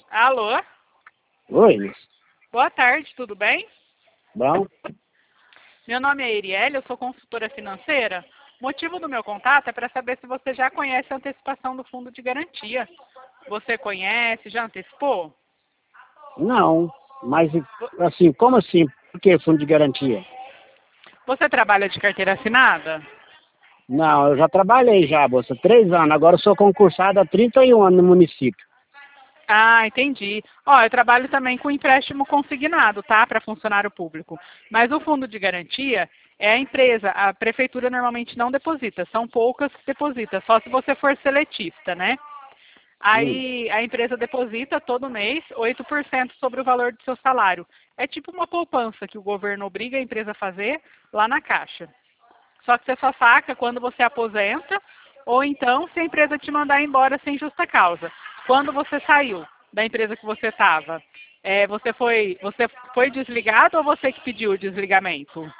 Alô? Oi, Boa tarde, tudo bem? bom? Meu nome é Erielle, eu sou consultora financeira. O motivo do meu contato é para saber se você já conhece a antecipação do fundo de garantia. Você conhece, já antecipou? Não, mas assim, como assim? Por que fundo de garantia? Você trabalha de carteira assinada? Não, eu já trabalhei já, moça, 3 anos. Agora eu sou concursado há 31 anos no município. Ah, entendi. Ó, eu trabalho também com empréstimo consignado, tá? Para funcionário público. Mas o fundo de garantia é a empresa, a prefeitura normalmente não deposita, são poucas que depositam, só se você for seletista, né? Hum. Aí a empresa deposita todo mês 8% sobre o valor do seu salário. É tipo uma poupança que o governo obriga a empresa a fazer lá na Caixa. Só que você só saca quando você aposenta ou então se a empresa te mandar embora sem justa causa. Quando você saiu da empresa que você estava, você foi desligado ou você que pediu o desligamento?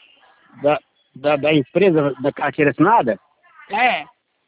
Da empresa da carteira assinada? É.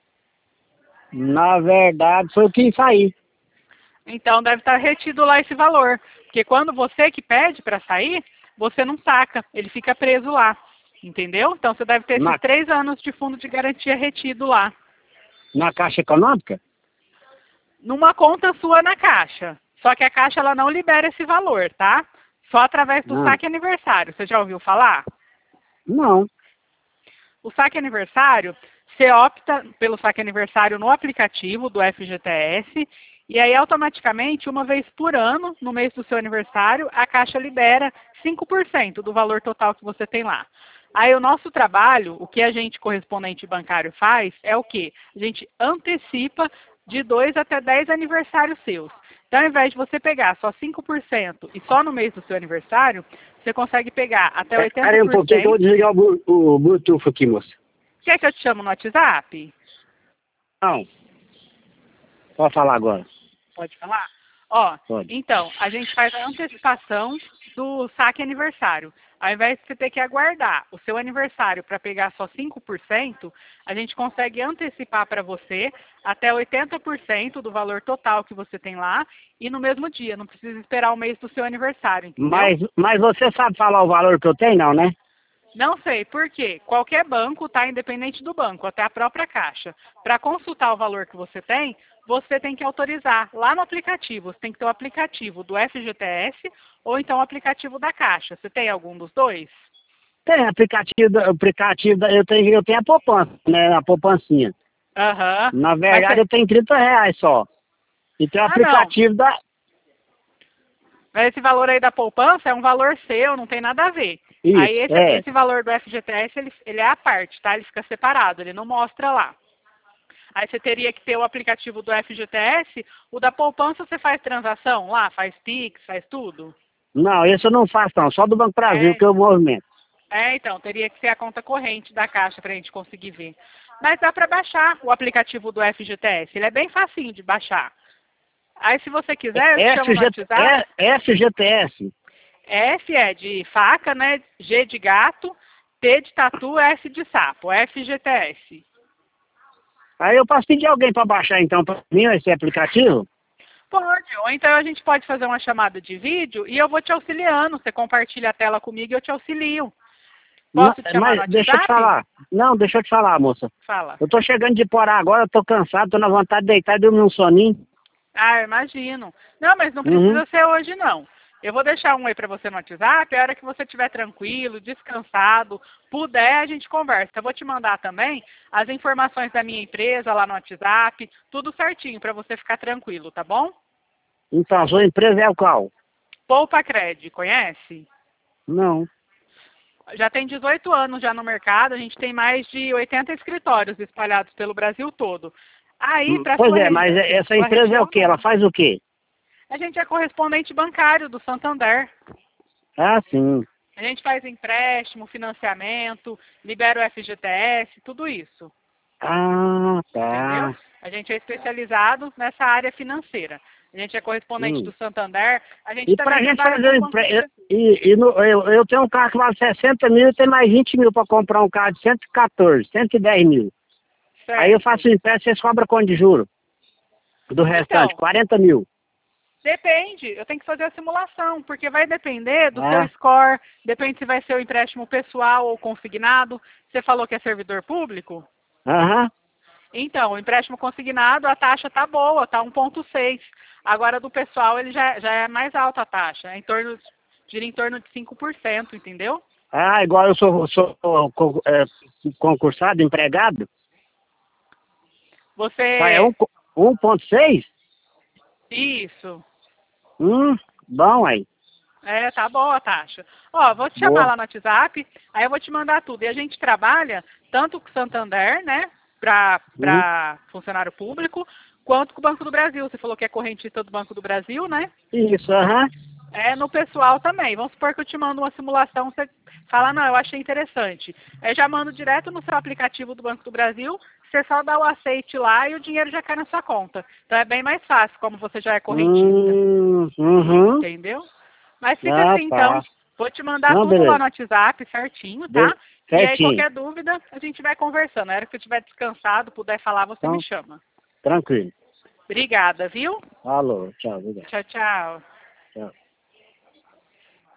Na verdade, foi quem saí. Então deve estar retido lá esse valor. Porque quando você que pede para sair, você não saca, ele fica preso lá. Entendeu? Então você deve ter esses Na, 3 anos de fundo de garantia retido lá. na Caixa Econômica? Numa conta sua na Caixa. Só que a Caixa ela não libera esse valor, tá? Só através do Não. saque aniversário. Você já ouviu falar? Não. O saque aniversário, você opta pelo saque aniversário no aplicativo do FGTS e aí automaticamente, uma vez por ano, no mês do seu aniversário, a Caixa libera 5% do valor total que você tem lá. Aí o nosso trabalho, o que a gente correspondente bancário faz, é o quê? A gente antecipa de 2 até 10 aniversários seus. Então, ao invés de você pegar só 5% e só no mês do seu aniversário, você consegue pegar até Espera aí um pouquinho que eu vou 80%. desligar o Bluetooth aqui, moça. Quer que eu te chamo no WhatsApp? Não, pode falar agora. Pode falar? Ó, Pode. então, a gente faz a antecipação do saque aniversário. Ao invés de você ter que aguardar o seu aniversário para pegar só 5%, a gente consegue antecipar para você até 80% do valor total que você tem lá e no mesmo dia, não precisa esperar o mês do seu aniversário, entendeu? Mas você sabe falar o valor que eu tenho, não, né? Não sei, por quê? Qualquer banco, tá? Independente do banco, até a própria Caixa. Para consultar o valor que você tem que autorizar lá no aplicativo. Você tem que ter o aplicativo do FGTS ou então o aplicativo da Caixa. Você tem algum dos dois? Tem eu tenho a poupança, né? A poupancinha. Aham. Na Mas verdade, eu tenho R$ 30 só. E tem o Ah, não. aplicativo da. Mas esse valor aí da poupança é um valor seu, não tem nada a ver. Aí Isso, esse valor do FGTS, ele é à parte, tá? Ele fica separado, ele não mostra lá. Aí você teria que ter o aplicativo do FGTS, o da poupança você faz transação lá, faz Pix, faz tudo? Não, esse eu não faço, não. Só do Banco Brasil É, que eu movimento. então, teria que ser a conta corrente da Caixa para a gente conseguir ver. Mas dá para baixar o aplicativo do FGTS, ele é bem facinho de baixar. Aí se você quiser, eu te chamo no WhatsApp. FGTS. F é de faca, né? G de gato, T de tatu, S de sapo, FGTS. Aí eu posso pedir alguém para baixar, então, para mim, esse aplicativo? Pode, ou então a gente pode fazer uma chamada de vídeo e eu vou te auxiliando. Você compartilha a tela comigo e eu te auxilio. Não, Posso te chamar no mas deixa eu te WhatsApp? falar. Não, deixa eu te falar, moça. Fala. Eu tô chegando de Porá agora, eu tô cansado, tô na vontade de deitar e dormir um soninho. Ah, eu imagino. Não, mas não Uhum. precisa ser hoje, não. Eu vou deixar um aí para você no WhatsApp. A hora que você estiver tranquilo, descansado, puder, a gente conversa. Eu vou te mandar também as informações da minha empresa lá no WhatsApp, tudo certinho para você ficar tranquilo, tá bom? Então, a sua empresa é o qual? Poupa Cred, conhece? Não. Já tem 18 anos já no mercado, a gente tem mais de 80 escritórios espalhados pelo Brasil todo. Aí, para Pois é, mas essa sua empresa é o região, quê? Ela não. faz o quê? A gente é correspondente bancário do Santander. Ah, sim. A gente faz empréstimo, financiamento, libera o FGTS, tudo isso. Ah, Entendeu? tá. A gente é especializado nessa área financeira. A gente é correspondente Hum. do Santander. A gente E também pra gente trabalha fazer com o o Banco do empréstimo. Brasil. Eu tenho um carro que vale 60 mil e tem mais 20 mil para comprar um carro de 114, 110 mil. Aí eu Certo. faço o empréstimo, vocês cobram quanto de juro? Do restante, Então, 40 mil. Depende, eu tenho que fazer a simulação, porque vai depender do seu É. score, depende se vai ser o empréstimo pessoal ou consignado. Você falou que é servidor público? Aham. Então, o empréstimo consignado, a taxa tá boa, tá 1,6. Agora, do pessoal, ele já é mais alta a taxa, gira em torno de 5%, entendeu? Ah, igual eu sou concursado, empregado. Tá, é Você... 1,6? Isso. Bom aí. É, tá boa a taxa. Ó, vou te chamar Boa. lá no WhatsApp, aí eu vou te mandar tudo. E a gente trabalha tanto com o Santander, né, Hum, para funcionário público, quanto com o Banco do Brasil. Você falou que é correntista do Banco do Brasil, né? isso, aham. É, no pessoal também. Vamos supor que eu te mando uma simulação, você fala, não, eu achei interessante. Aí já mando direto no seu aplicativo do Banco do Brasil, você só dá o aceite lá e o dinheiro já cai na sua conta. Então é bem mais fácil, como você já é correntista. Uhum. Entendeu? Mas fica Ah, assim, então. tá. Vou te mandar Não, tudo lá beleza. no WhatsApp, certinho, tá? E aí, Certinho. qualquer dúvida, a gente vai conversando. Na hora que eu estiver descansado, puder falar, você me Então, chama. tranquilo. Obrigada, viu? Alô, tchau, obrigado. Tchau, tchau. Tchau.